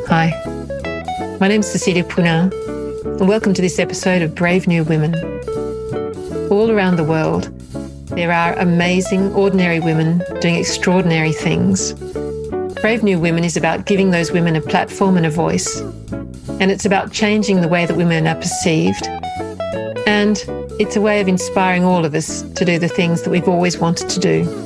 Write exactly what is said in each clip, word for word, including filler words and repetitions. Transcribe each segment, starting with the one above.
Hi, my name's Cecilia Puna, and welcome to this episode of Brave New Women. All around the world, there are amazing, ordinary women doing extraordinary things. Brave New Women is about giving those women a platform and a voice, and it's about changing the way that women are perceived. And it's a way of inspiring all of us to do the things that we've always wanted to do.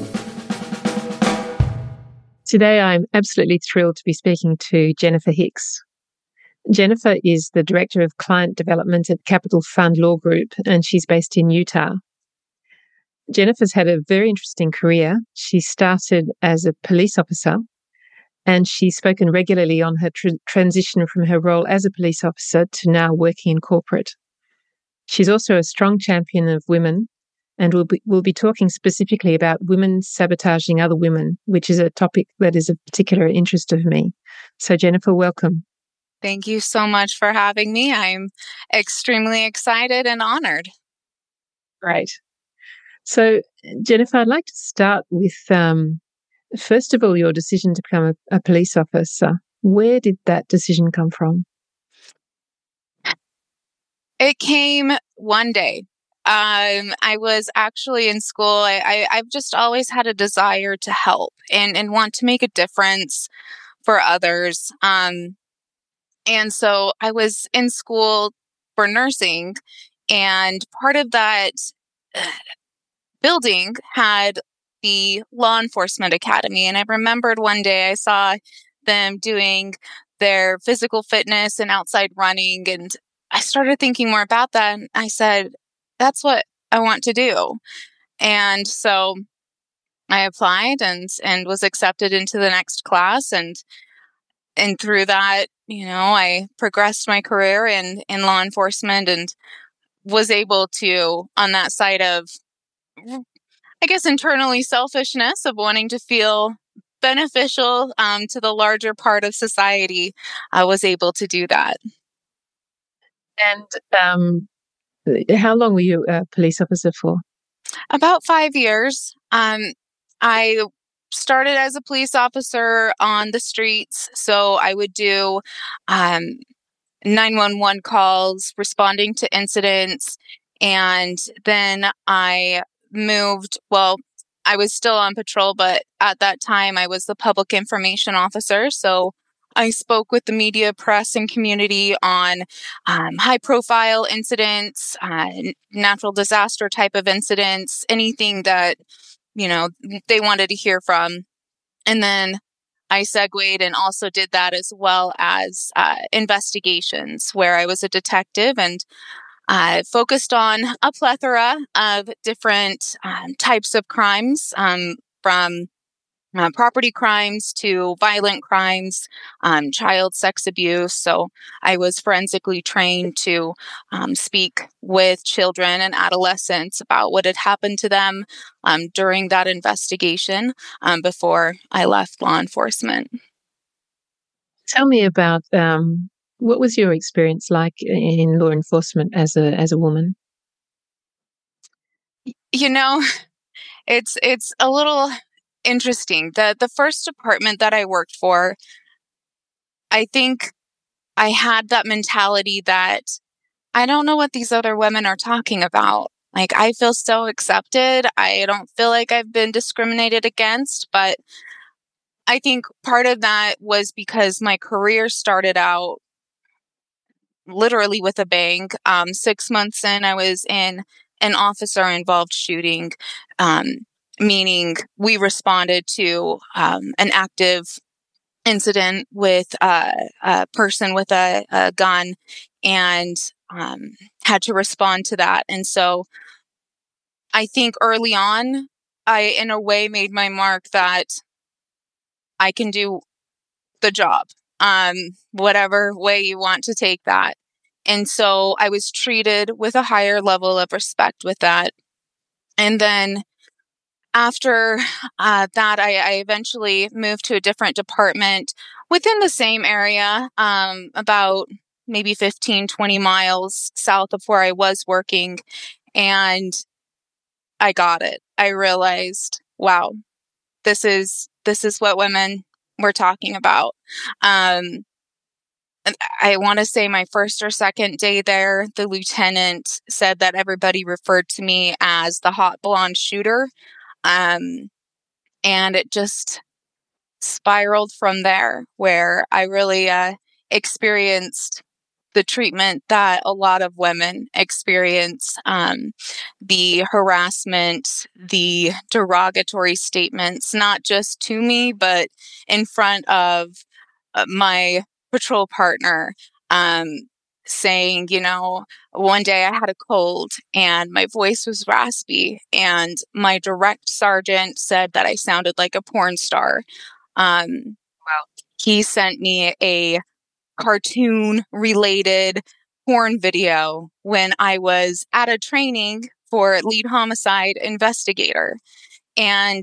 Today, I'm absolutely thrilled to be speaking to Jennifer Hicks. Jennifer is the Director of Client Development at Capital Fund Law Group, and she's based in Utah. Jennifer's had a very interesting career. She started as a police officer, and she's spoken regularly on her tr- transition from her role as a police officer to now working in corporate. She's also a strong champion of women, and we'll be, we'll be talking specifically about women sabotaging other women, which is a topic that is of particular interest of me. So, Jennifer, welcome. Thank you so much for having me. I'm extremely excited and honored. Great. So, Jennifer, I'd like to start with, um, first of all, your decision to become a, a police officer. Where did that decision come from? It came one day. Um, I was actually in school. I, I, I've just always had a desire to help and, and want to make a difference for others. Um, and so I was in school for nursing, and part of that building had the law enforcement academy. And I remembered one day I saw them doing their physical fitness and outside running, and I started thinking more about that. And I said, that's what I want to do. And so I applied and and was accepted into the next class. And and through that, you know, I progressed my career in, in law enforcement and was able to, on that side of, I guess, internally selfishness of wanting to feel beneficial um, to the larger part of society, I was able to do that. And um, how long were you a police officer for? About five years. Um, I started as a police officer on the streets, so I would do um, nine one one calls, responding to incidents, and then I moved, well, I was still on patrol, but at that time I was the public information officer. So I spoke with the media, press, and community on um, high-profile incidents, uh, natural disaster type of incidents, anything that, you know, they wanted to hear from. And then I segued and also did that as well as uh, investigations, where I was a detective and I focused on a plethora of different um, types of crimes, um, from uh, property crimes to violent crimes, um, child sex abuse. So I was forensically trained to um, speak with children and adolescents about what had happened to them um, during that investigation um, before I left law enforcement. Tell me about um, what was your experience like in law enforcement as a as a woman? You know, it's it's a little interesting. The the first department that I worked for, I think I had that mentality that I don't know what these other women are talking about. Like, I feel so accepted. I don't feel like I've been discriminated against, but I think part of that was because my career started out literally with a bang. Um, six months in, I was in an officer-involved shooting, um, meaning we responded to um, an active incident with uh, a person with a, a gun and um, had to respond to that. And so I think early on, I, in a way, made my mark that I can do the job, um, whatever way you want to take that. And so I was treated with a higher level of respect with that. And then after uh, that, I, I eventually moved to a different department within the same area, um, about maybe fifteen, twenty miles south of where I was working. And I got it. I realized, wow, this is this is what women were talking about. Um, I want to say my first or second day there, the lieutenant said that everybody referred to me as the hot blonde shooter. Um, and it just spiraled from there, where I really uh, experienced the treatment that a lot of women experience, um, the harassment, the derogatory statements, not just to me, but in front of uh, my patrol partner, um, saying, you know, one day I had a cold and my voice was raspy, and my direct sergeant said that I sounded like a porn star. Um, Wow. He sent me a cartoon related porn video when I was at a training for lead homicide investigator. And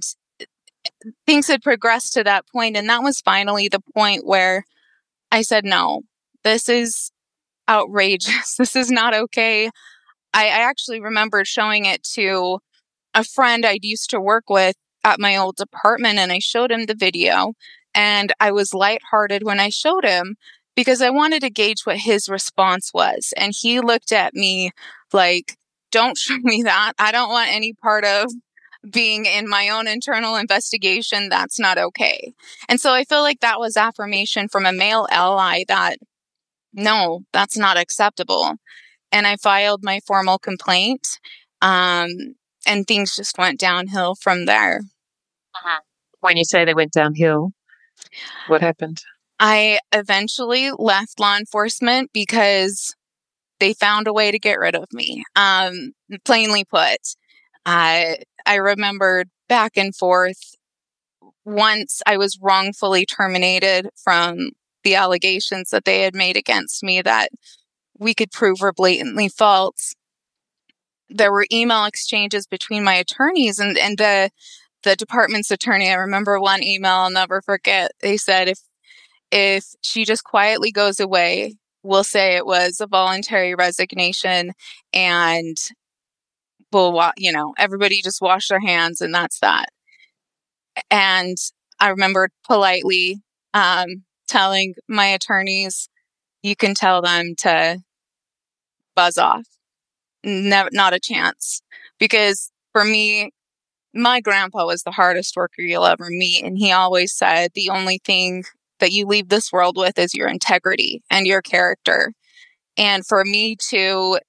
things had progressed to that point, and that was finally the point where I said, no, this is outrageous. This is not okay. I, I actually remembered showing it to a friend I'd used to work with at my old department, and I showed him the video, and I was lighthearted when I showed him because I wanted to gauge what his response was. And he looked at me like, don't show me that. I don't want any part of being in my own internal investigation. That's not okay. And so I feel like that was affirmation from a male ally that, no, that's not acceptable. And I filed my formal complaint, um, and things just went downhill from there. Uh-huh. When you say they went downhill, what happened? I eventually left law enforcement because they found a way to get rid of me. Um, plainly put, I I remembered back and forth. Once I was wrongfully terminated from the allegations that they had made against me that we could prove were blatantly false. There were email exchanges between my attorneys and, and the the department's attorney. I remember one email I'll never forget. They said, if if she just quietly goes away, we'll say it was a voluntary resignation, and we'll, wa- you know, everybody just wash their hands, and that's that. And I remember politely um, telling my attorneys, you can tell them to buzz off. Never, not a chance. Because for me, my grandpa was the hardest worker you'll ever meet. And he always said, the only thing that you leave this world with is your integrity and your character. And for me to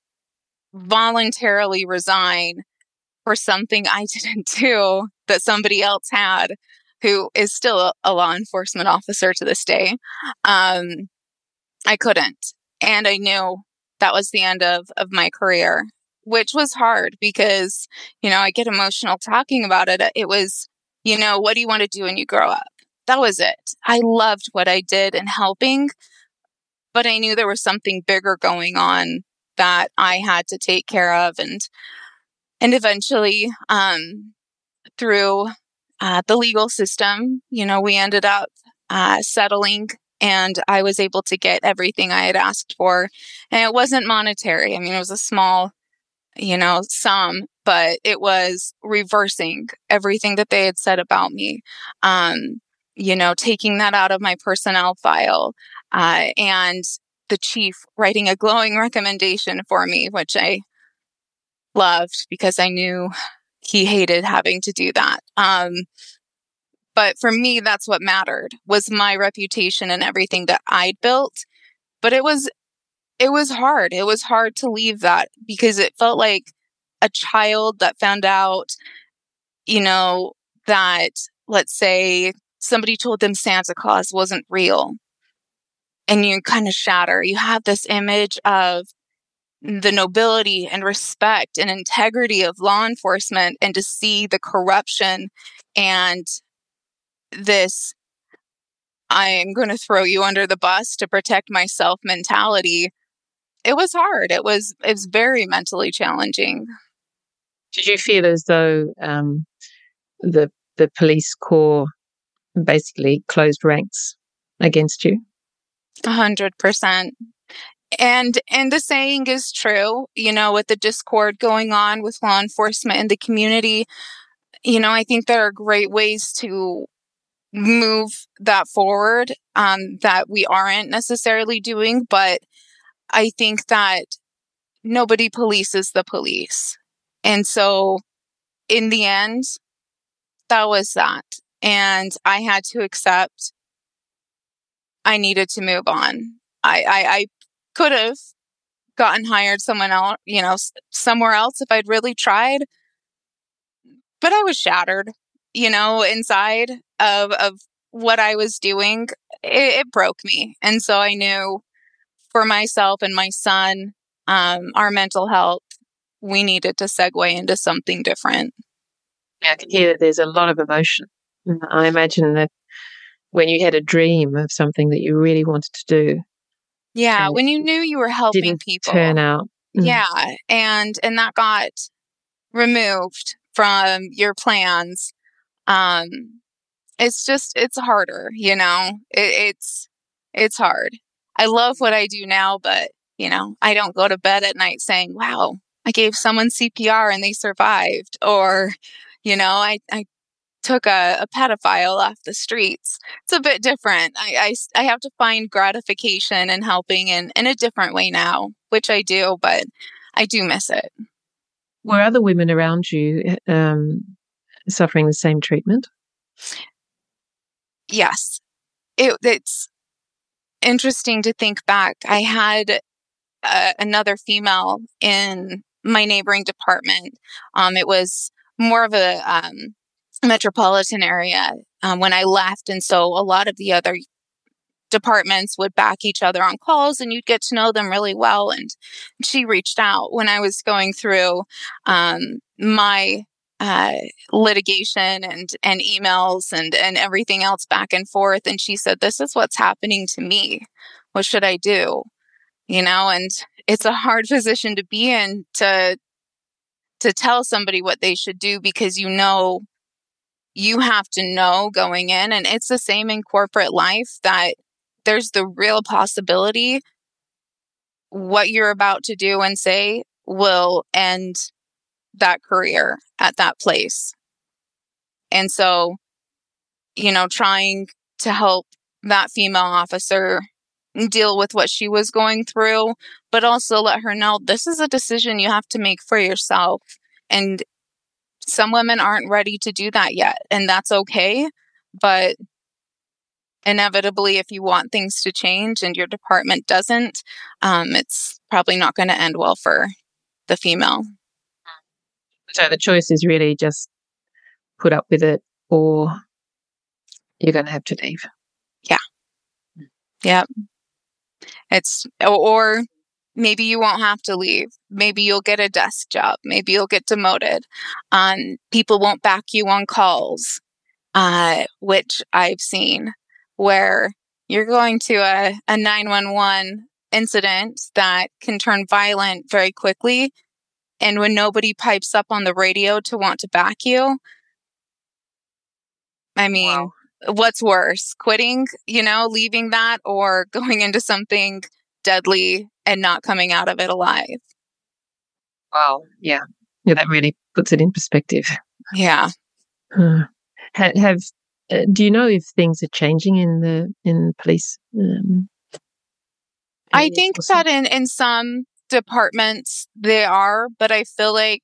voluntarily resign for something I didn't do that somebody else had, who is still a law enforcement officer to this day, um, I couldn't. And I knew that was the end of, of my career, which was hard because, you know, I get emotional talking about it. It was, you know, what do you want to do when you grow up? That was it. I loved what I did in helping, but I knew there was something bigger going on that I had to take care of. And, and eventually, um, through uh, the legal system, you know, we ended up uh, settling, and I was able to get everything I had asked for. And it wasn't monetary. I mean, it was a small, you know, sum, but it was reversing everything that they had said about me. Um, you know, taking that out of my personnel file, uh, and the chief writing a glowing recommendation for me, which I loved because I knew he hated having to do that. Um, but for me, that's what mattered, was my reputation and everything that I'd built. But it was, it was hard. It was hard to leave that because it felt like a child that found out, you know, that, let's say, somebody told them Santa Claus wasn't real. And you kind of shatter. You have this image of the nobility and respect and integrity of law enforcement, and to see the corruption and this, I am going to throw you under the bus to protect myself mentality. It was hard. It was, it was very mentally challenging. Did you feel as though um, the the police corps basically closed ranks against you? A hundred percent. And and the saying is true, you know, with the discord going on with law enforcement in the community, you know, I think there are great ways to move that forward, um, that we aren't necessarily doing. But I think that nobody polices the police. And so in the end, that was that. And I had to accept I needed to move on. I, I, I could have gotten hired someone else, you know, somewhere else if I'd really tried. But I was shattered, you know, inside of, of what I was doing. It, it broke me. And so I knew for myself and my son, um, our mental health, we needed to segue into something different. I can hear that there's a lot of emotion. I imagine that when you had a dream of something that you really wanted to do. Yeah, when you knew you were helping didn't people. turn out. Mm. Yeah, and and that got removed from your plans. Um, it's just it's harder, you know. It, it's it's hard. I love what I do now, but you know, I don't go to bed at night saying, "Wow, I gave someone C P R and they survived," or you know, I I took a, a pedophile off the streets. It's a bit different. I, I, I have to find gratification in helping in, in a different way now, which I do, but I do miss it. Were other women around you um, suffering the same treatment? Yes. It, it's interesting to think back. I had uh, another female in my neighboring department. Um, it was more of a um, metropolitan area um, when I left. And so a lot of the other departments would back each other on calls and you'd get to know them really well. And she reached out when I was going through um, my uh, litigation and, and emails and, and everything else back and forth. And she said, "This is what's happening to me. What should I do?" You know, and it's a hard position to be in to to tell somebody what they should do, because you know you have to know going in. And it's the same in corporate life, that there's the real possibility what you're about to do and say will end that career at that place. And so, you know, trying to help that female officer deal with what she was going through, but also let her know this is a decision you have to make for yourself. And some women aren't ready to do that yet, and that's okay. But inevitably, if you want things to change and your department doesn't, um, it's probably not going to end well for the female. So the choice is really just put up with it, or you're going to have to leave. Yeah. Yeah. It's, or maybe you won't have to leave. Maybe you'll get a desk job. Maybe you'll get demoted. Um, people won't back you on calls, uh, which I've seen, where you're going to a, a nine one one incident that can turn violent very quickly. And when nobody pipes up on the radio to want to back you, I mean, wow. What's worse, quitting, you know, leaving that, or going into something deadly and not coming out of it alive? Wow. Yeah. Yeah, that really puts it in perspective. Yeah. Uh, have, have uh, do you know if things are changing in the in police? Um, I think that in, in some departments they are, but I feel like,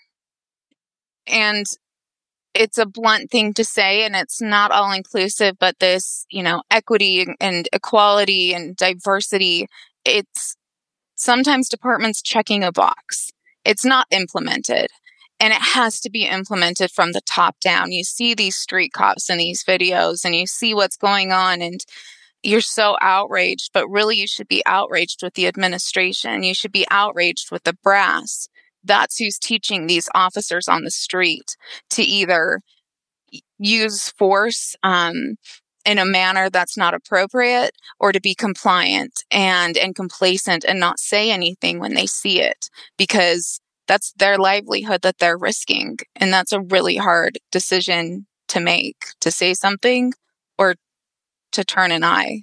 and it's a blunt thing to say, and it's not all inclusive, but this, you know, equity and equality and diversity, it's sometimes departments checking a box. It's not implemented, and it has to be implemented from the top down. You see these street cops in these videos and you see what's going on, and you're so outraged, but really you should be outraged with the administration. You should be outraged with the brass. That's who's teaching these officers on the street to either use force um, in a manner that's not appropriate, or to be compliant and, and complacent and not say anything when they see it, because that's their livelihood that they're risking. And that's a really hard decision to make, to say something or to turn an eye.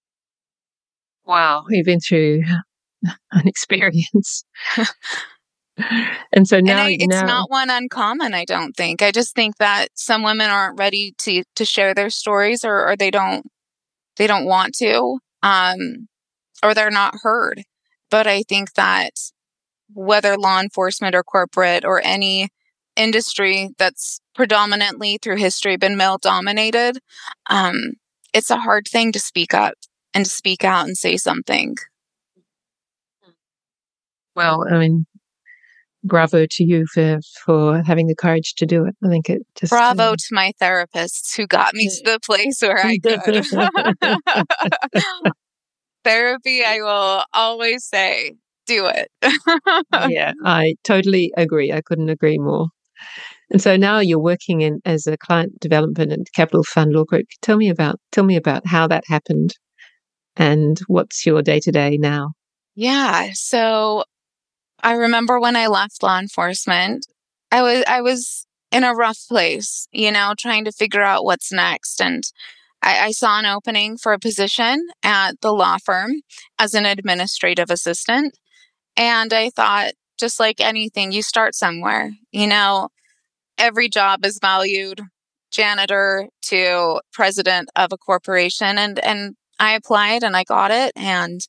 Wow, you've been through an experience. And so now, and I, it's now, not one uncommon, I don't think. I just think that some women aren't ready to to share their stories, or, or they don't they don't want to, um, or they're not heard. But I think that whether law enforcement or corporate or any industry that's predominantly through history been male dominated, um, it's a hard thing to speak up and to speak out and say something. well, I mean, bravo to you for for having the courage to do it. I think it just Bravo uh, to my therapists who got me to the place where I could. Therapy, I will always say, do it. yeah, I totally agree. I couldn't agree more. And so now you're working in as a client development and capital fund law group. Tell me about tell me about how that happened and what's your day to day now. Yeah. So I remember when I left law enforcement, I was I was in a rough place, you know, trying to figure out what's next. And I, I saw an opening for a position at the law firm as an administrative assistant. And I thought, just like anything, you start somewhere. You know, every job is valued, janitor to president of a corporation. And and I applied and I got it. And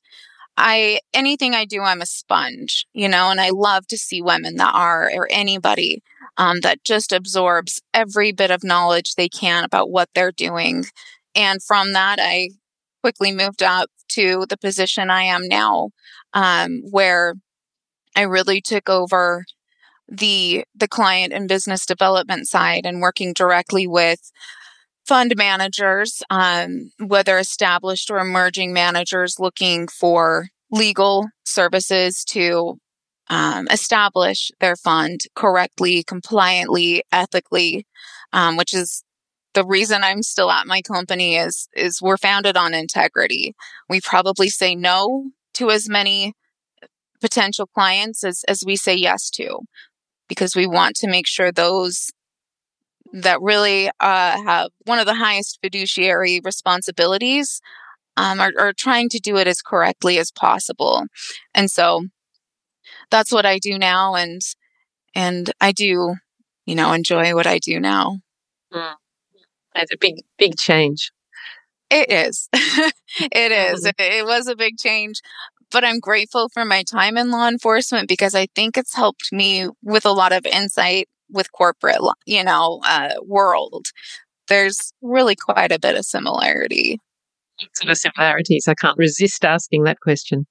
I anything I do, I'm a sponge, you know, and I love to see women that are, or anybody um, that just absorbs every bit of knowledge they can about what they're doing. And from that, I quickly moved up to the position I am now, um, where I really took over the the client and business development side and working directly with fund managers, um, whether established or emerging managers looking for legal services to um, establish their fund correctly, compliantly, ethically, um, which is the reason I'm still at my company is is we're founded on integrity. We probably say no to as many potential clients as, as we say yes to, because we want to make sure those that really uh, have one of the highest fiduciary responsibilities um, are, are trying to do it as correctly as possible. And so that's what I do now. And, and I do, you know, enjoy what I do now. Mm. It's a big, big change. It is. It is. It, it was a big change, but I'm grateful for my time in law enforcement because I think it's helped me with a lot of insight with corporate, you know, uh, world. There's really quite a bit of similarity. Sort of similarities. I can't resist asking that question.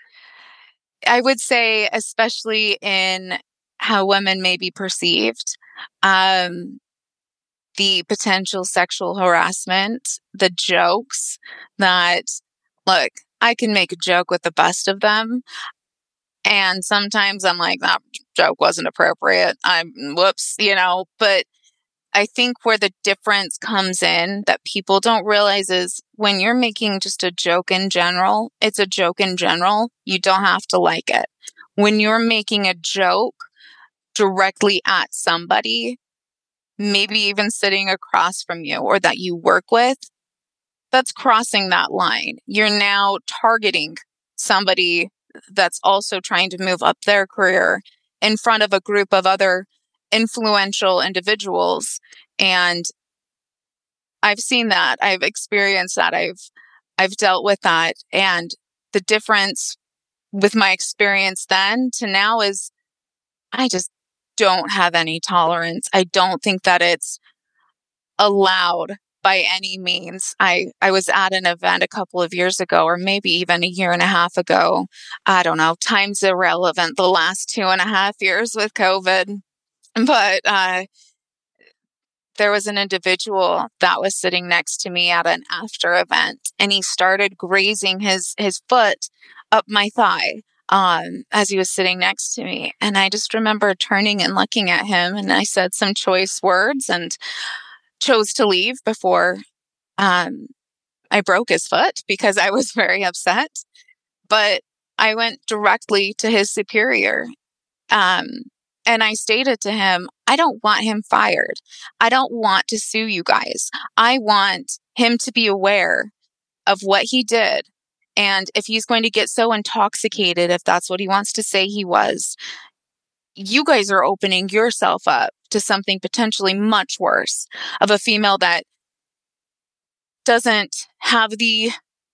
I would say, especially in how women may be perceived, um, the potential sexual harassment, the jokes that, look, I can make a joke with the best of them. And sometimes I'm like, that joke wasn't appropriate. I'm, whoops, you know, but I think where the difference comes in that people don't realize is when you're making just a joke in general, it's a joke in general. You don't have to like it. When you're making a joke directly at somebody, maybe even sitting across from you or that you work with, that's crossing that line. You're now targeting somebody that's also trying to move up their career in front of a group of other influential individuals. And I've seen that. I've experienced that. I've I've dealt with that. And the difference with my experience then to now is I just don't have any tolerance. I don't think that it's allowed by any means. I, I was at an event a couple of years ago, or maybe even a year and a half ago. I don't know. Time's irrelevant the last two and a half years with COVID. But uh, there was an individual that was sitting next to me at an after event, and he started grazing his, his foot up my thigh um, as he was sitting next to me. And I just remember turning and looking at him, and I said some choice words and chose to leave before um, I broke his foot because I was very upset. But I went directly to his superior. Um, and I stated to him, I don't want him fired. I don't want to sue you guys. I want him to be aware of what he did. And if he's going to get so intoxicated, if that's what he wants to say he was, you guys are opening yourself up to something potentially much worse, of a female that doesn't have the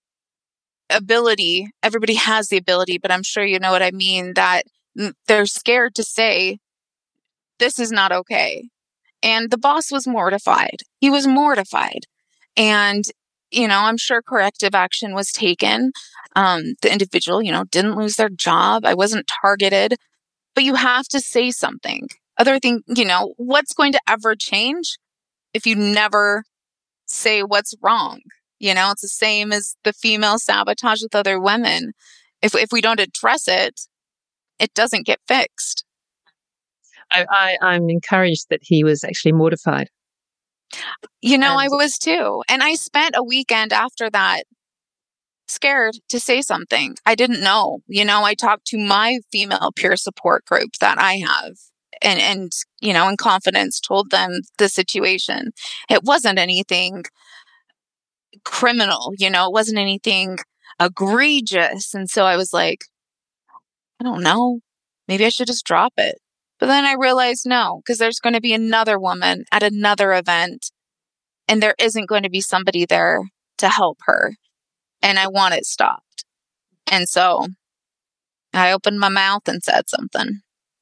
ability. Everybody has the ability, but I'm sure you know what I mean, that they're scared to say, this is not okay. And the boss was mortified. He was mortified. And, you know, I'm sure corrective action was taken. Um, the individual, you know, didn't lose their job. I wasn't targeted. But you have to say something. Other thing, you know, what's going to ever change if you never say what's wrong? You know, it's the same as the female sabotage with other women. If if we don't address it, it doesn't get fixed. I, I, I'm encouraged that he was actually mortified. You know, And- I was too. And I spent a weekend after that scared to say something. I didn't know. You know, I talked to my female peer support group that I have, and, and, you know, in confidence told them the situation. It wasn't anything criminal, you know, it wasn't anything egregious. And so I was like, I don't know, maybe I should just drop it. But then I realized no, because there's going to be another woman at another event, and there isn't going to be somebody there to help her. And I want it stopped. And so I opened my mouth and said something.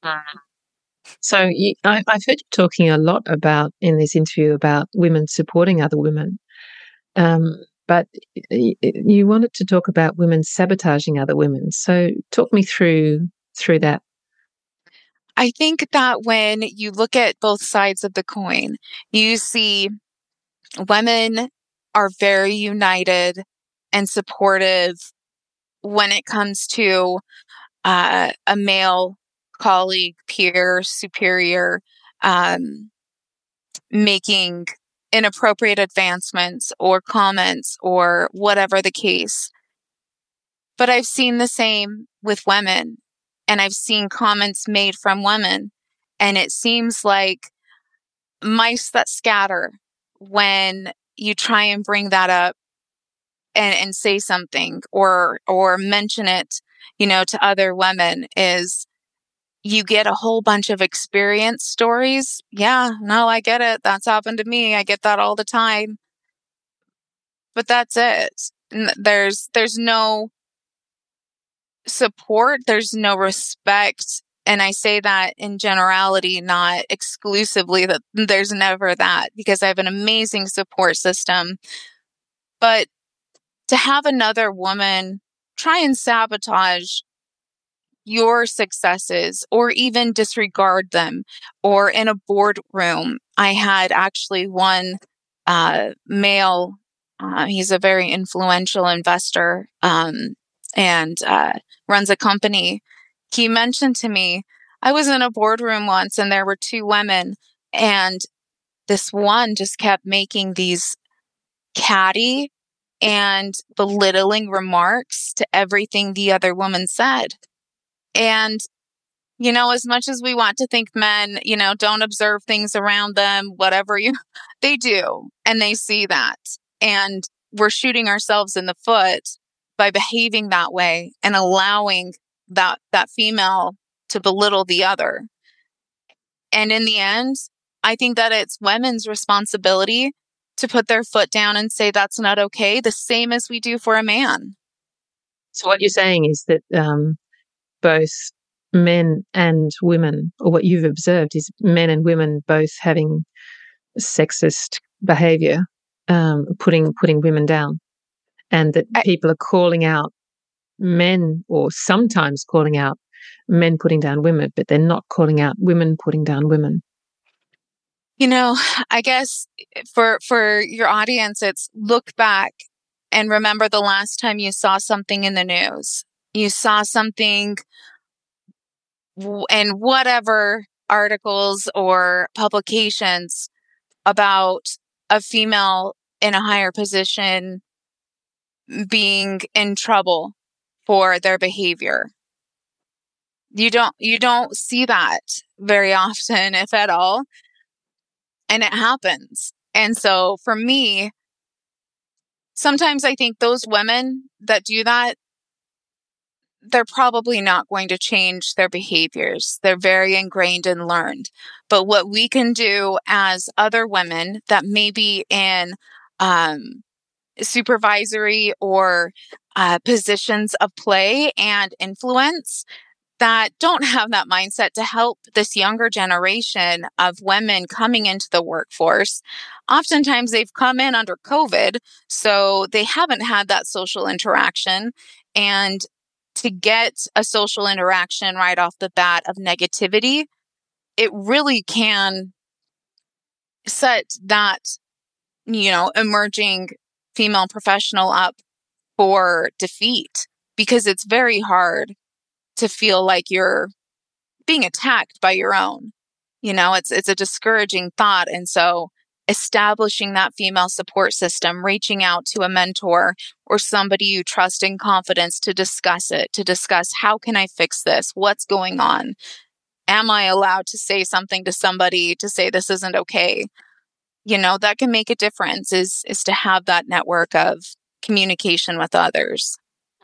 So you, I, I've heard you talking a lot about, in this interview, about women supporting other women. Um, but y- you wanted to talk about women sabotaging other women. So talk me through through that. I think that when you look at both sides of the coin, you see women are very united and supportive when it comes to uh, a male colleague, peer, superior, um, making inappropriate advancements or comments or whatever the case. But I've seen the same with women, and I've seen comments made from women, and it seems like mice that scatter when you try and bring that up and, and say something or or mention it, you know, to other women. Is you get a whole bunch of experience stories. Yeah, no, I get it. That's happened to me. I get that all the time. But that's it. There's there's no support. There's no respect. And I say that in generality, not exclusively, that there's never that, because I have an amazing support system. But to have another woman try and sabotage your successes or even disregard them, or in a boardroom, I had actually one uh, male, uh, he's a very influential investor um, and uh, runs a company. He mentioned to me, I was in a boardroom once and there were two women, and this one just kept making these catty and belittling remarks to everything the other woman said. And, you know, as much as we want to think men, you know, don't observe things around them, whatever you, they do. And they see that. And we're shooting ourselves in the foot by behaving that way and allowing that, that female to belittle the other. And in the end, I think that it's women's responsibility to put their foot down and say that's not okay, the same as we do for a man. So what you're saying is that um, both men and women, or what you've observed is men and women both having sexist behaviour, um, putting putting women down, and that I, people are calling out men, or sometimes calling out men putting down women, but they're not calling out women putting down women. You know, I guess for for your audience, it's look back and remember the last time you saw something in the news. You saw something in whatever articles or publications about a female in a higher position being in trouble for their behavior. You don't you don't see that very often, if at all. And it happens. And so for me, sometimes I think those women that do that, they're probably not going to change their behaviors. They're very ingrained and learned. But what we can do as other women that may be in um, supervisory or uh, positions of play and influence that don't have that mindset to help this younger generation of women coming into the workforce. Oftentimes they've come in under COVID, so they haven't had that social interaction. And to get a social interaction right off the bat of negativity, it really can set that, you know, emerging female professional up for defeat, because it's very hard to feel like you're being attacked by your own. You know, it's it's a discouraging thought. And so establishing that female support system, reaching out to a mentor or somebody you trust in confidence to discuss it, to discuss how can I fix this? What's going on? Am I allowed to say something to somebody to say this isn't okay? You know, that can make a difference, is is to have that network of communication with others.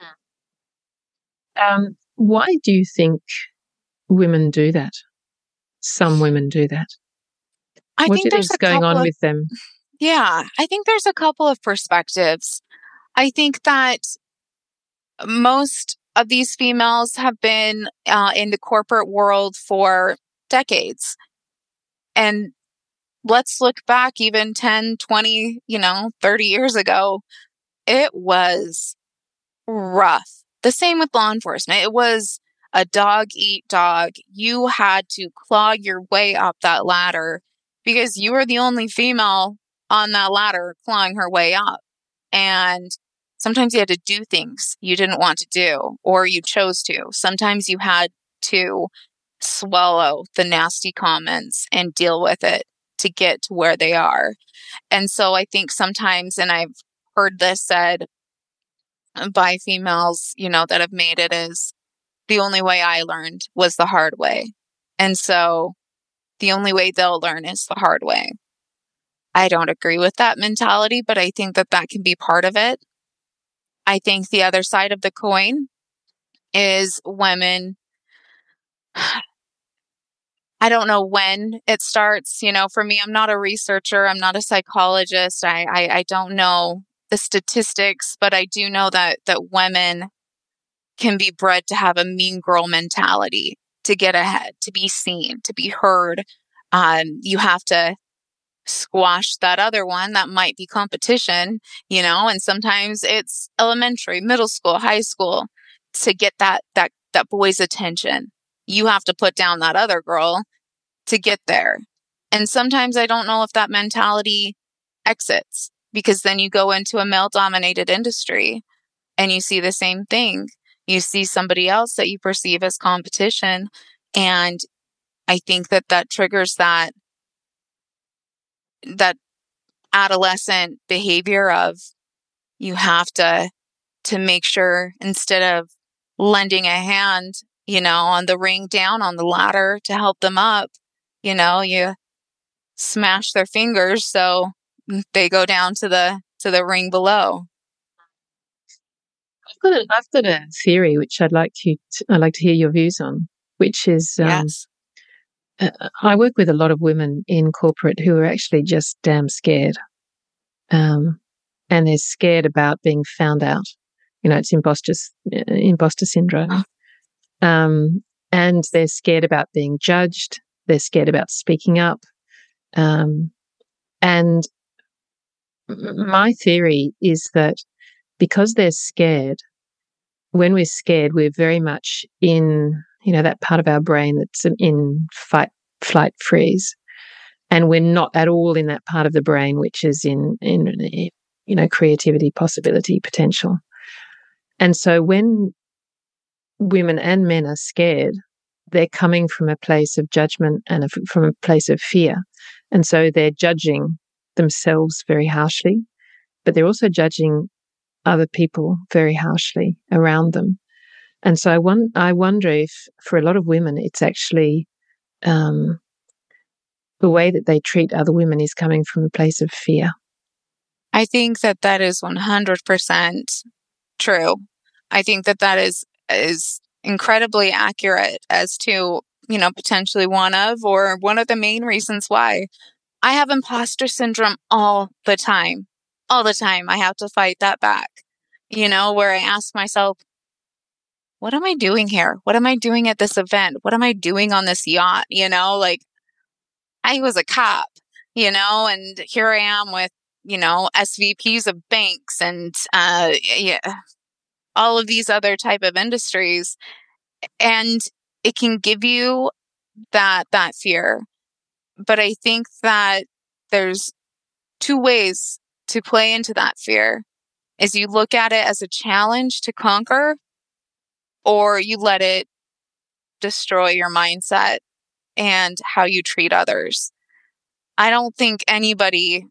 Um, why do you think women do that? Some women do that. I what think do you there's think's a going on couple of, with them? Yeah, I think there's a couple of perspectives. I think that most of these females have been uh, in the corporate world for decades. And let's look back even ten, twenty, you know, thirty years ago. It was rough. The same with law enforcement. It was a dog eat dog. You had to claw your way up that ladder because you were the only female on that ladder clawing her way up. And sometimes you had to do things you didn't want to do, or you chose to. Sometimes you had to swallow the nasty comments and deal with it to get to where they are. And so I think sometimes, and I've heard this said by females, you know, that have made it, is the only way I learned was the hard way. And so the only way they'll learn is the hard way. I don't agree with that mentality, but I think that that can be part of it. I think the other side of the coin is women. I don't know when it starts. You know, for me, I'm not a researcher. I'm not a psychologist. I, I, I don't know the statistics, but I do know that that women can be bred to have a mean girl mentality, to get ahead, to be seen, to be heard. Um, you have to squash that other one that might be competition, you know, and sometimes it's elementary, middle school, high school, to get that that that boy's attention. You have to put down that other girl to get there. And sometimes I don't know if that mentality exits, because then you go into a male-dominated industry and you see the same thing. You see somebody else that you perceive as competition. And I think that that triggers that that adolescent behavior of, you have to to make sure, instead of lending a hand, you know, on the ring down on the ladder to help them up, you know, you smash their fingers so they go down to the to the ring below. I've got a, I've got a theory which I'd like you to, I'd like to hear your views on, which is um, Yes. uh, I work with a lot of women in corporate who are actually just damn scared, um, and they're scared about being found out. You know, it's imposter imposter syndrome, um, and they're scared about being judged. They're scared about speaking up, um, and my theory is that because they're scared, when we're scared, we're very much in, you know, that part of our brain that's in fight, flight, freeze. And we're not at all in that part of the brain which is in, in you know, creativity, possibility, potential. And so when women and men are scared, they're coming from a place of judgment and a, from a place of fear. And so they're judging themselves very harshly, but they're also judging other people very harshly around them. And so I, won- I wonder if for a lot of women, it's actually um, the way that they treat other women is coming from a place of fear. I think that that is one hundred percent true. I think that that is is incredibly accurate as to, you know, potentially one of or one of the main reasons why. I have imposter syndrome all the time. All the time. I have to fight that back, you know, where I ask myself, what am I doing here? What am I doing at this event? What am I doing on this yacht? You know, like I was a cop, you know, and here I am with, you know, S V Ps of banks and uh, yeah, all of these other type of industries. And it can give you that that fear. But I think that there's two ways to play into that fear. Is you look at it as a challenge to conquer, or you let it destroy your mindset and how you treat others. I don't think anybody,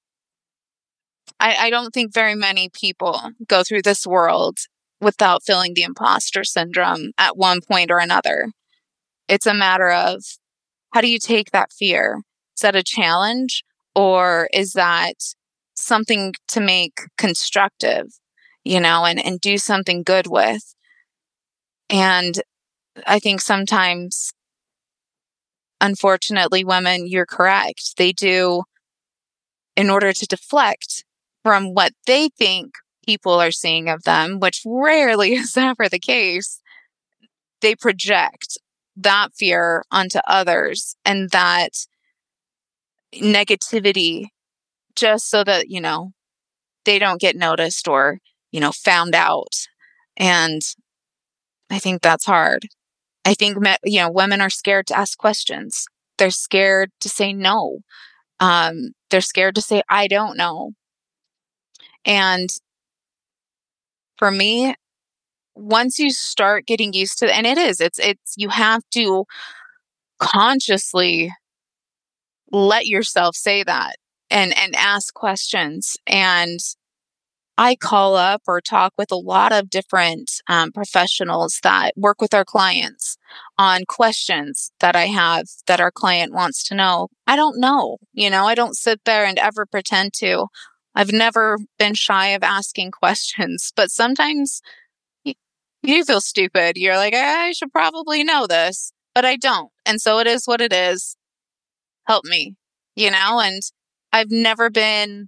I, I don't think very many people go through this world without feeling the imposter syndrome at one point or another. It's a matter of, how do you take that fear? Is that a challenge, or is that something to make constructive, you know, and, and do something good with? And I think sometimes, unfortunately, women, you're correct. They do, in order to deflect from what they think people are seeing of them, which rarely is ever the case, they project that fear onto others and that negativity just so that, you know, they don't get noticed or, you know, found out. And I think that's hard. I think, you know, women are scared to ask questions. They're scared to say no. Um, they're scared to say, I don't know. And for me, once you start getting used to, and it is, it's, it's, you have to consciously let yourself say that and, and ask questions. And I call up or talk with a lot of different um, professionals that work with our clients on questions that I have that our client wants to know. I don't know, you know, I don't sit there and ever pretend to. I've never been shy of asking questions, but sometimes you, you feel stupid. You're like, I should probably know this, but I don't. And so it is what it is. Help me, you know, and I've never been,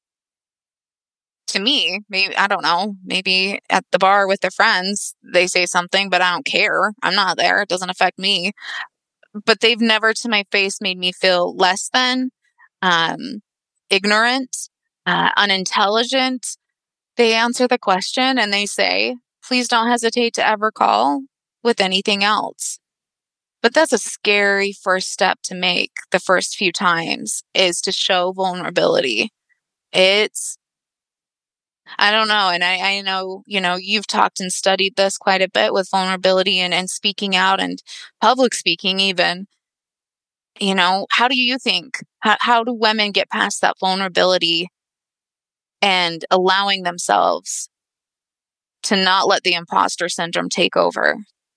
to me, maybe, I don't know, maybe at the bar with their friends, they say something, but I don't care. I'm not there. It doesn't affect me. But they've never to my face made me feel less than, um, ignorant, uh, unintelligent. They answer the question and they say, please don't hesitate to ever call with anything else. But that's a scary first step to make the first few times, is to show vulnerability. It's, I don't know. And I, I know, you know, you've talked and studied this quite a bit with vulnerability and, and speaking out and public speaking even. You know, how do you think, how, how do women get past that vulnerability and allowing themselves to not let the imposter syndrome take over?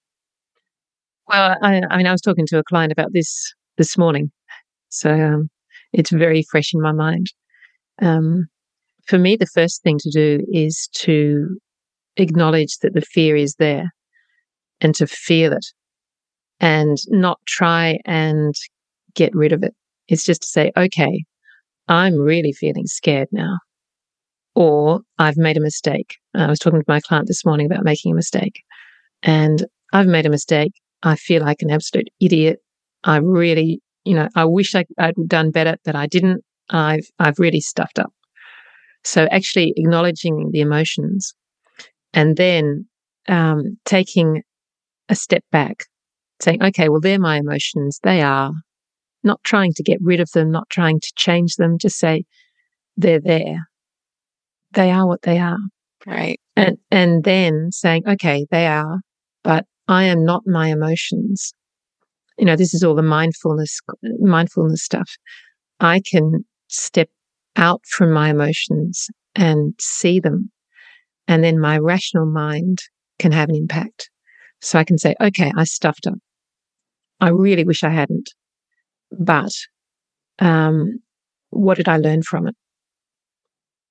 Well, I, I mean, I was talking to a client about this this morning, so um, it's very fresh in my mind. Um, for me, the first thing to do is to acknowledge that the fear is there and to feel it and not try and get rid of it. It's just to say, okay, I'm really feeling scared now, or I've made a mistake. I was talking to my client this morning about making a mistake, and I've made a mistake. I feel like an absolute idiot. I really, you know, I wish I, I'd done better, but I didn't. I've, I've really stuffed up. So actually acknowledging the emotions and then um, taking a step back, saying, okay, well, they're my emotions. They are. Not trying to get rid of them, not trying to change them. Just say, they're there. They are what they are. Right. And, and then saying, okay, they are, but I am not my emotions. You know, this is all the mindfulness, mindfulness stuff. I can step out from my emotions and see them. And then my rational mind can have an impact. So I can say, okay, I stuffed up. I really wish I hadn't. But um, what did I learn from it?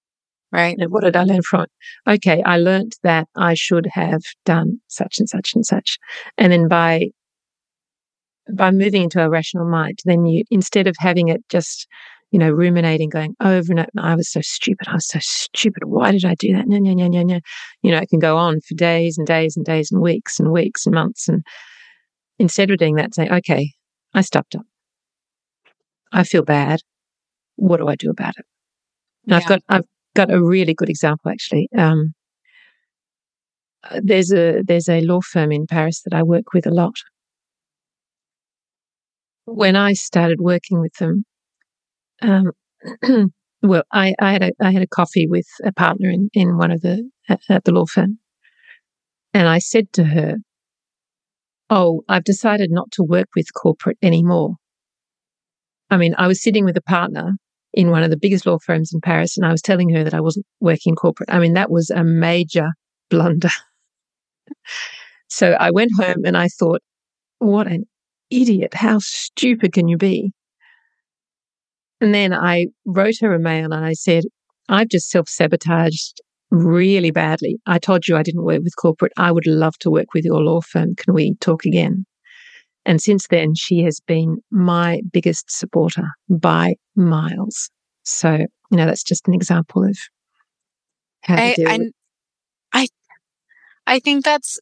Right. And what did I learn from it? Okay, I learned that I should have done such and such and such. And then by by moving into a rational mind, then you, instead of having it just, you know, ruminating, going over and over, I was so stupid, I was so stupid, why did I do that? No, no, no, no, no. You know, it can go on for days and days and days and weeks and weeks and months. And instead of doing that, say, okay, I stuffed up. I feel bad. What do I do about it? And Yeah. I've got I've got a really good example, actually. Um, there's a there's a law firm in Paris that I work with a lot. When I started working with them, um, well, I, I had a I had a coffee with a partner in, in one of the at, at the law firm, and I said to her, "Oh, I've decided not to work with corporate anymore." I mean, I was sitting with a partner in one of the biggest law firms in Paris, and I was telling her that I wasn't working corporate. I mean, that was a major blunder. So I went home and I thought, what an idiot. How stupid can you be? And then I wrote her a mail and I said, I've just self-sabotaged really badly. I told you I didn't work with corporate. I would love to work with your law firm. Can we talk again? And since then, she has been my biggest supporter by miles. So, you know, that's just an example of how to I, deal I, with. I, I think that's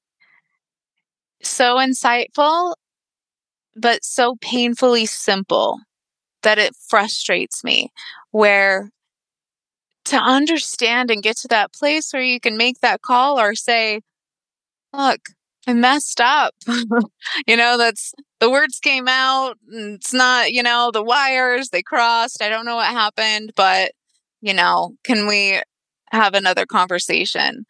so insightful, but so painfully simple that it frustrates me, where to understand and get to that place where you can make that call or say, look, I messed up. You know, that's the words came out. And it's not, you know, the wires, they crossed. I don't know what happened, but, you know, can we have another conversation?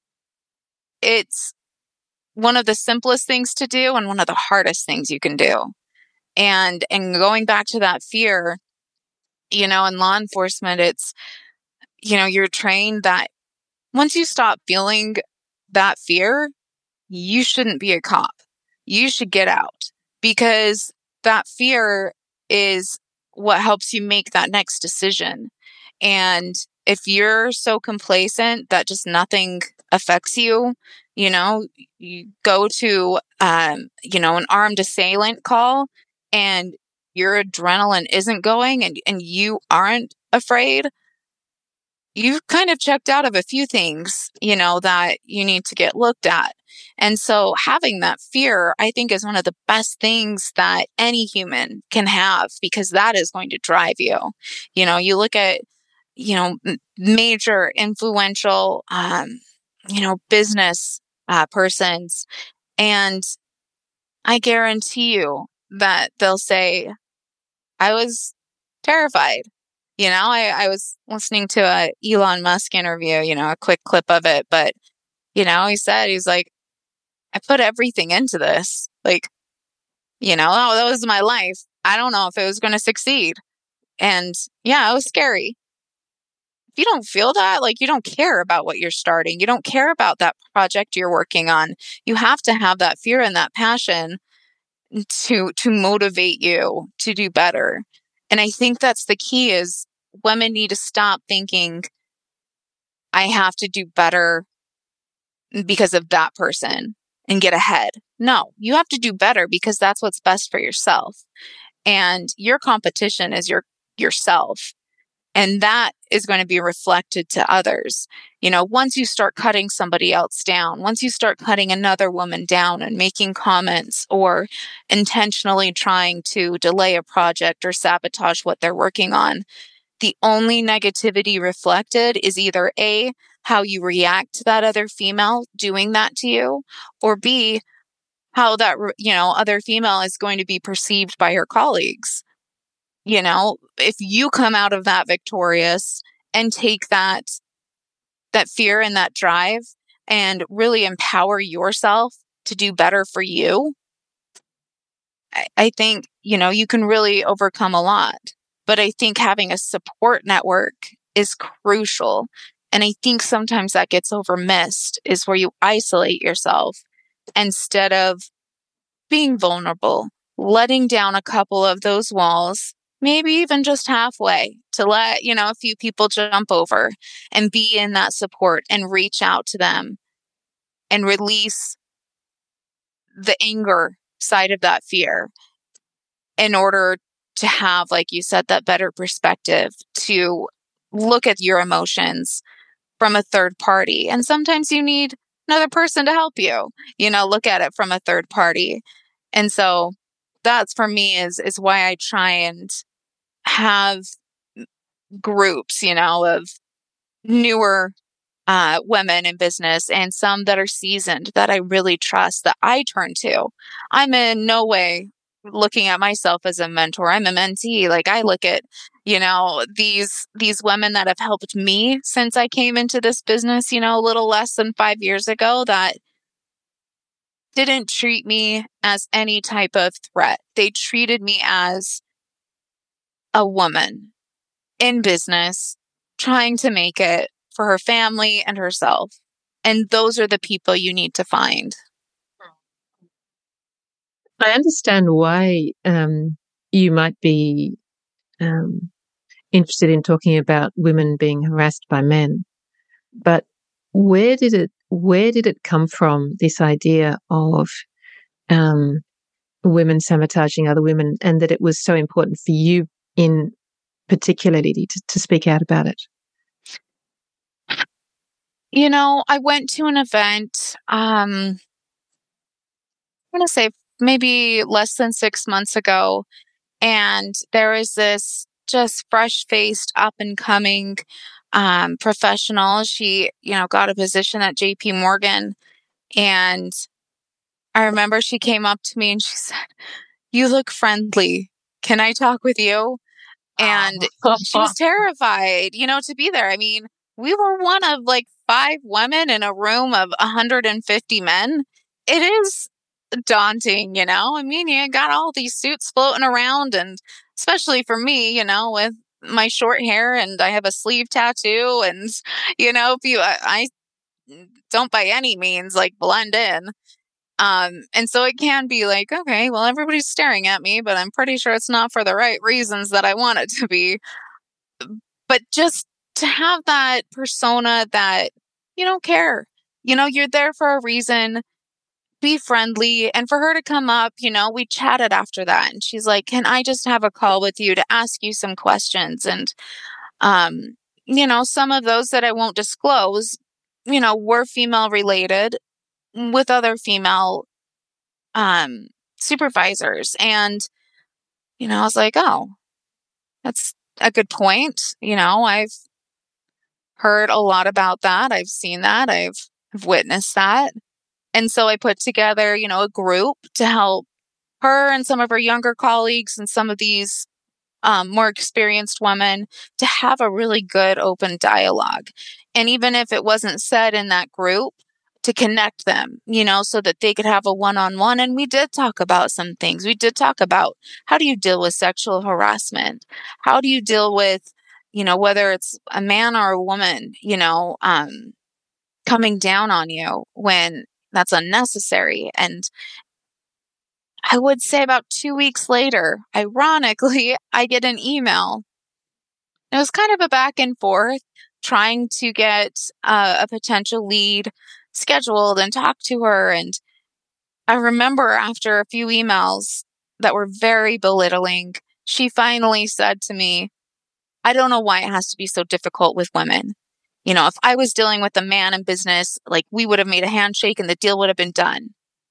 It's one of the simplest things to do and one of the hardest things you can do. And and going back to that fear, you know, in law enforcement, it's, you know, you're trained that once you stop feeling that fear, you shouldn't be a cop. You should get out, because that fear is what helps you make that next decision. And if you're so complacent that just nothing affects you, you know, you go to, um, you know, an armed assailant call and your adrenaline isn't going and, and you aren't afraid, you've kind of checked out of a few things, you know, that you need to get looked at. And so having that fear, I think, is one of the best things that any human can have, because that is going to drive you. You know, you look at, you know, m- major influential, um, you know, business uh, persons, and I guarantee you that they'll say, I was terrified. You know, I, I was listening to a Elon Musk interview, you know, a quick clip of it, but, you know, he said, he's like, I put everything into this. Like, you know, oh, that was my life. I don't know if it was going to succeed. And yeah, it was scary. If you don't feel that, like, you don't care about what you're starting, you don't care about that project you're working on. You have to have that fear and that passion to to motivate you to do better. And I think that's the key, is women need to stop thinking, I have to do better because of that person and get ahead. No, you have to do better because that's what's best for yourself. And your competition is your yourself. And that is going to be reflected to others. You know, once you start cutting somebody else down, once you start cutting another woman down and making comments or intentionally trying to delay a project or sabotage what they're working on, the only negativity reflected is either A, how you react to that other female doing that to you, or B, how that, you know, other female is going to be perceived by her colleagues. You know, if you come out of that victorious and take that that fear and that drive and really empower yourself to do better for you, I, I think, you know, you can really overcome a lot. But I think having a support network is crucial. And I think sometimes that gets overmissed, is where you isolate yourself instead of being vulnerable, letting down a couple of those walls, maybe even just halfway, to let, you know, a few people jump over and be in that support and reach out to them and release the anger side of that fear in order to have, like you said, that better perspective to look at your emotions from a third party. And sometimes you need another person to help you, you know, look at it from a third party. And so that's for me is is why I try and have groups, you know, of newer uh, women in business and some that are seasoned that I really trust that I turn to. I'm in no way looking at myself as a mentor. I'm a mentee. Like I look at, you know, these these women that have helped me since I came into this business, you know, a little less than five years ago that didn't treat me as any type of threat. They treated me as a woman in business trying to make it for her family and herself. And those are the people you need to find. I understand why um, you might be um, interested in talking about women being harassed by men, but where did it where did it come from? This idea of um, women sabotaging other women, and that it was so important for you in particularly to, to speak out about it. You know, I went to an event. Um, I'm going to say maybe less than six months ago. And there was this just fresh faced, up and coming um, professional. She, you know, got a position at J P Morgan. And I remember she came up to me and she said, "You look friendly. Can I talk with you?" And she was terrified, you know, to be there. I mean, we were one of like five women in a room of one hundred fifty men. It is daunting, you know? I mean, you got all these suits floating around, and especially for me, you know, with my short hair and I have a sleeve tattoo, and, you know, if you, I, I don't by any means like blend in. Um, and so it can be like, okay, well, everybody's staring at me, but I'm pretty sure it's not for the right reasons that I want it to be. But just to have that persona that you don't care, you know, you're there for a reason, be friendly. And for her to come up, you know, we chatted after that and she's like, "Can I just have a call with you to ask you some questions?" And, um, you know, some of those that I won't disclose, you know, were female related with other female um, supervisors. And, you know, I was like, oh, that's a good point. You know, I've heard a lot about that. I've seen that. I've, I've witnessed that. And so I put together, you know, a group to help her and some of her younger colleagues and some of these um, more experienced women to have a really good open dialogue. And even if it wasn't said in that group, to connect them, you know, so that they could have a one-on-one. And we did talk about some things. We did talk about how do you deal with sexual harassment? How do you deal with, you know, whether it's a man or a woman, you know, um, coming down on you when that's unnecessary. And I would say about two weeks later, ironically, I get an email. It was kind of a back and forth trying to get uh, a potential lead scheduled and talk to her. And I remember after a few emails that were very belittling, she finally said to me, "I don't know why it has to be so difficult with women. You know, if I was dealing with a man in business, like we would have made a handshake and the deal would have been done."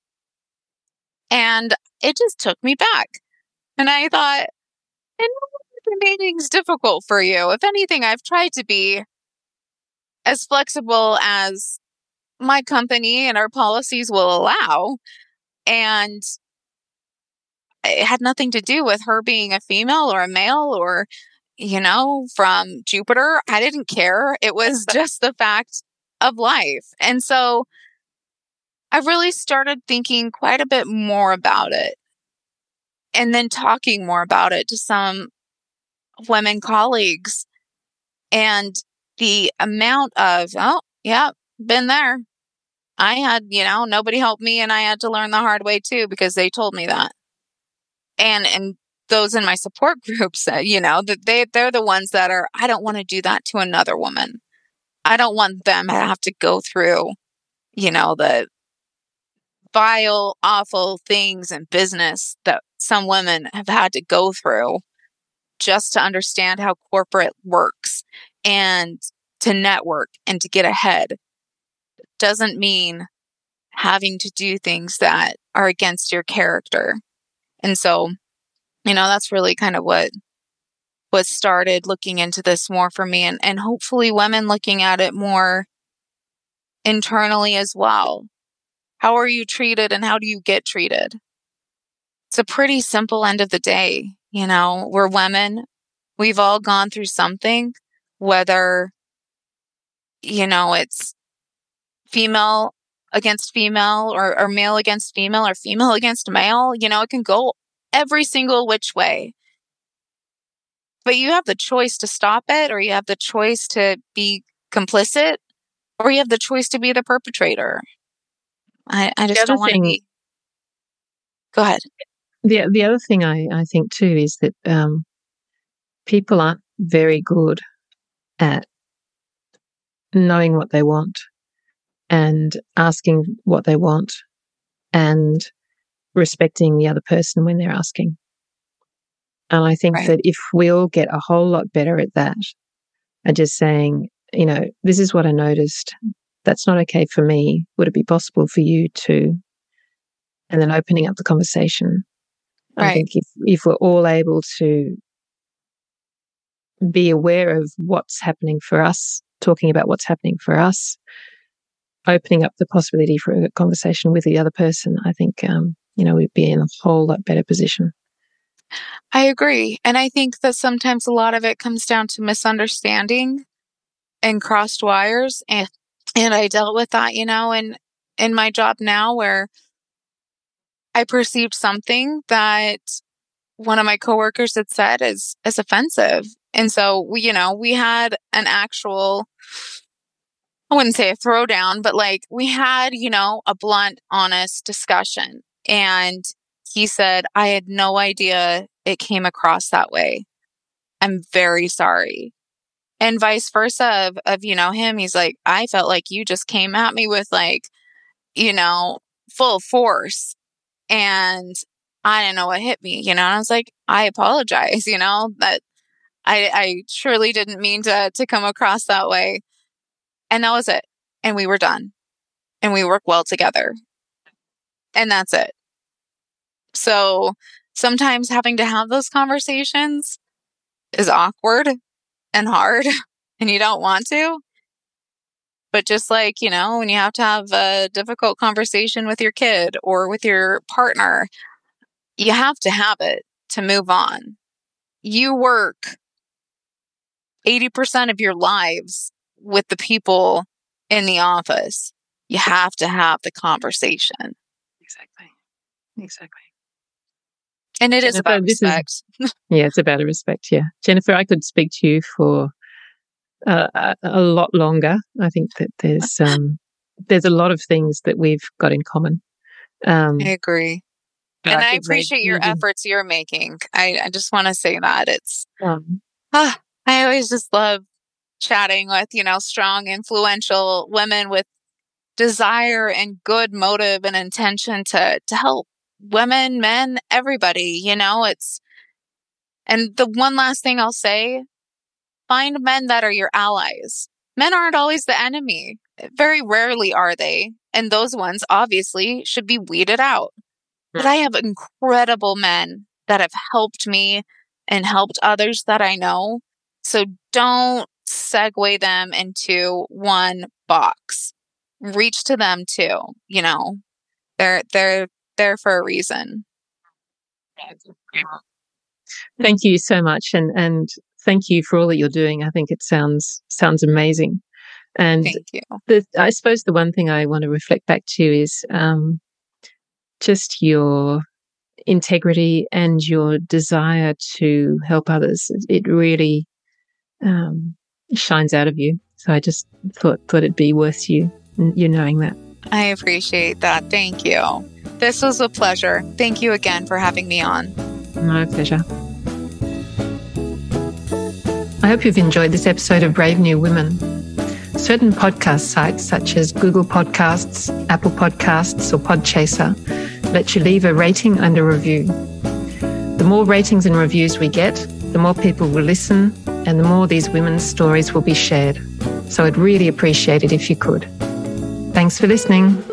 And it just took me back. And I thought, and making difficult for you. If anything, I've tried to be as flexible as my company and our policies will allow. And it had nothing to do with her being a female or a male or, you know, from Jupiter. I didn't care. It was just the fact of life. And so I really started thinking quite a bit more about it and then talking more about it to some women colleagues. And the amount of, oh, yeah, been there. I had, you know, nobody helped me and I had to learn the hard way too because they told me that. And and those in my support groups, uh, you know, that they, they're the ones that are, I don't want to do that to another woman. I don't want them to have to go through, you know, the vile, awful things in business that some women have had to go through just to understand how corporate works and to network and to get ahead. Doesn't mean having to do things that are against your character. And so, you know, that's really kind of what what started looking into this more for me, and, and hopefully women looking at it more internally as well. How are you treated and how do you get treated? It's a pretty simple end of the day. You know, we're women. We've all gone through something, whether, you know, it's female against female or, or male against female or female against male. You know, it can go every single which way. But you have the choice to stop it, or you have the choice to be complicit, or you have the choice to be the perpetrator. I, I just don't want to be. Go ahead. The the other thing I, I think too is that um, people aren't very good at knowing what they want and asking what they want and respecting the other person when they're asking. And I think Right. that if we all get a whole lot better at that and just saying, you know, this is what I noticed, that's not okay for me. Would it be possible for you to? And then opening up the conversation. Right. I think if, if we're all able to be aware of what's happening for us, talking about what's happening for us, opening up the possibility for a conversation with the other person, I think, um, you know, we'd be in a whole lot better position. I agree. And I think that sometimes a lot of it comes down to misunderstanding and crossed wires. And, and I dealt with that, you know, in, in my job now, where I perceived something that one of my coworkers had said as, as offensive. And so, we, you know, we had an actual, I wouldn't say a throwdown, but like we had, you know, a blunt, honest discussion. And he said, I had no idea it came across that way. I'm very sorry. And vice versa of, of, you know, him, he's like, I felt like you just came at me with like, you know, full force. And I didn't know what hit me, you know, and I was like, I apologize, you know, that I, I truly didn't mean to, to come across that way. And that was it. And we were done. And we work well together. And that's it. So sometimes having to have those conversations is awkward and hard, and you don't want to. But just like, you know, when you have to have a difficult conversation with your kid or with your partner, you have to have it to move on. You work eighty percent of your lives with the people in the office. You have to have the conversation. Exactly. Exactly. And it is Jennifer, about this respect. Is, yeah, it's about a respect, yeah. Jennifer, I could speak to you for uh, a, a lot longer. I think that there's um, there's a lot of things that we've got in common. Um, I agree. and And I I think appreciate maybe- your maybe- efforts you're making. I, I just want to say that it's, Um, ah, I always just love chatting with, you know, strong, influential women with desire and good motive and intention to, to help women, men, everybody, you know, it's, and the one last thing I'll say, find men that are your allies. Men aren't always the enemy. Very rarely are they. And those ones obviously should be weeded out. But I have incredible men that have helped me and helped others that I know. So don't segue them into one box. Reach to them too. You know, they're they're there for a reason. Thank you so much, and and thank you for all that you're doing. I think it sounds sounds amazing. And Thank you. the, I suppose the one thing I want to reflect back to is um, just your integrity and your desire to help others. It really um, shines out of you. So I just thought thought it'd be worth you you knowing that. I appreciate that. Thank you. This was a pleasure. Thank you again for having me on. My pleasure. I hope you've enjoyed this episode of Brave New Women. Certain podcast sites such as Google Podcasts, Apple Podcasts or Podchaser let you leave a rating and a review. The more ratings and reviews we get, the more people will listen and the more these women's stories will be shared. So I'd really appreciate it if you could. Thanks for listening.